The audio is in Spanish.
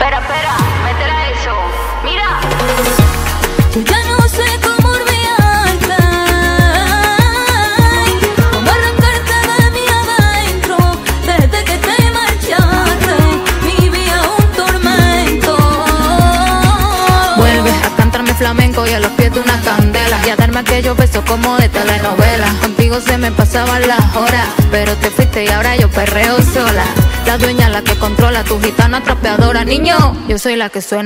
Espera, métela eso. Mira. Yo ya no sé cómo olvidarte, cómo arrancarte de mi adentro. Desde que te marchaste, mi vida un tormento. Vuelves a cantarme flamenco y a los pies de una candela, y a darme aquellos besos como de telenovela. Contigo se me pasaban las horas, pero te fuiste y ahora yo perreo sola. La dueña, la que controla, tu gitana trapeadora. Niño, yo soy la que suena